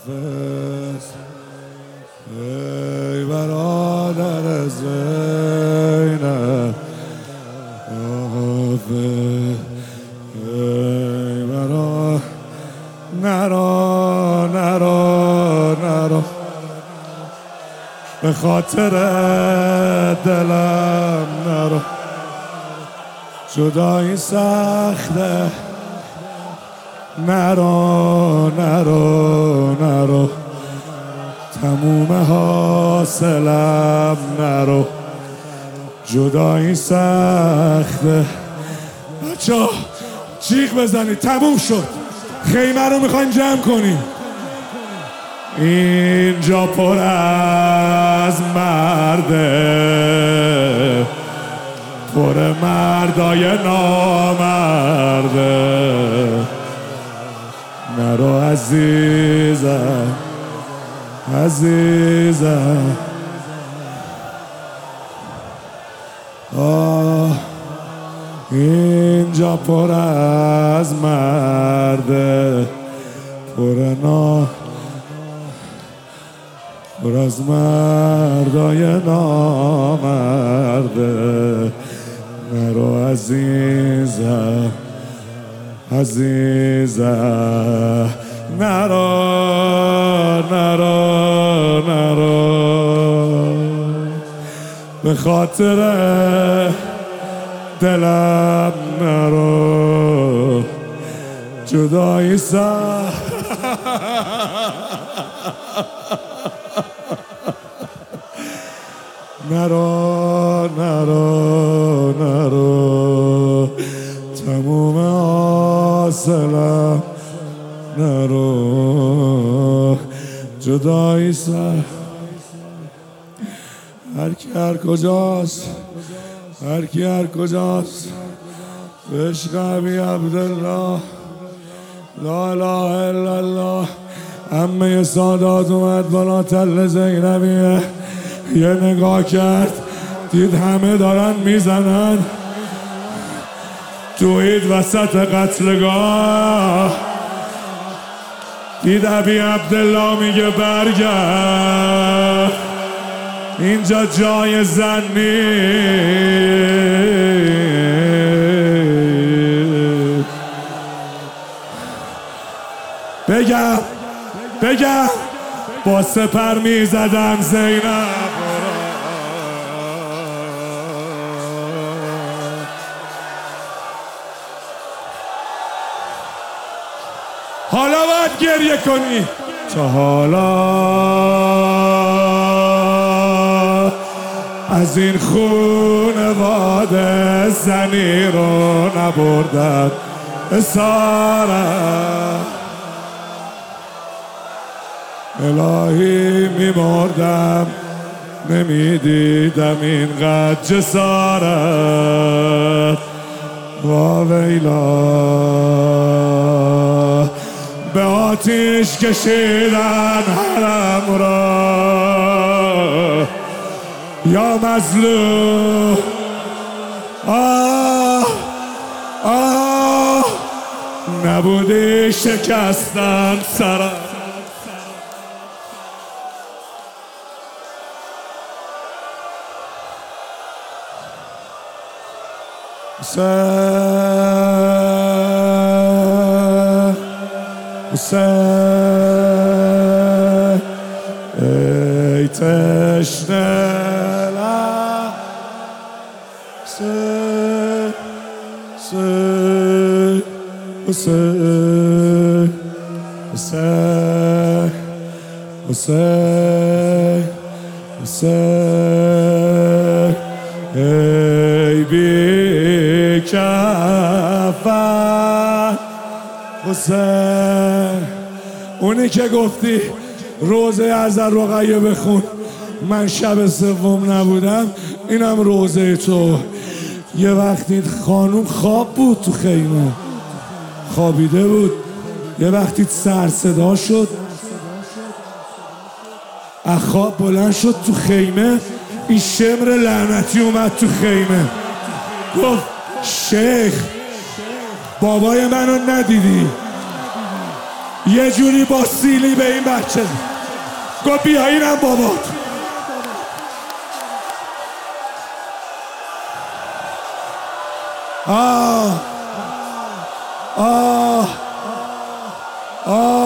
ای برادر زینب حافظ ای برادر نرو به خاطر دلم نرو جدایی سخته نرو تموم حاصلم نرو جدایی سخته بچه ها جیغ بزنید تموم شد خیمه رو میخوایم جمع کنیم اینجا پر از مرده پر مردای نامرده نرو عزیزم اینجا پر از مرده پر از مردای نامرده نرو عزیزم نرو به خاطر دلم نرو جدایی نرو تموم حاصلم نرو جدایی هر کی هر کجاست به عشق ابی عبدالله لا اله الا الله عمه سادات اومد بالا تل زینبیه یه نگاه کرد دید همه دارن میزنن دوید وسط قتلگاه دید ابی عبدالله میگه برگرد اینجا جای زن نیست بگم با سپر میزدم زینب حالا باید گریه کنی تا حالا از این خونواده زنی رو نبردن اسارت الهی میمردم نمیدیدم اینقدر جسارت واویلا به آتیش کشیدن حرم را یا مظلوم نبودی شکستن سرم حسین ای تشنه حسین ای بی کفن حسین اونی که گفتی روزه از رقیه بخون من شب سوم نبودم اینم روزه تو یه وقتی خانوم خواب بود تو خیمه خوابیده بود یه وقتی سر صدا شد اخواب بلند شد تو خیمه این شمر لعنتی اومد تو خیمه گفت شیخ بابای منو ندیدی یه جوری با سیلی به این بچه گفت بیا اینم بابات. آه آه آه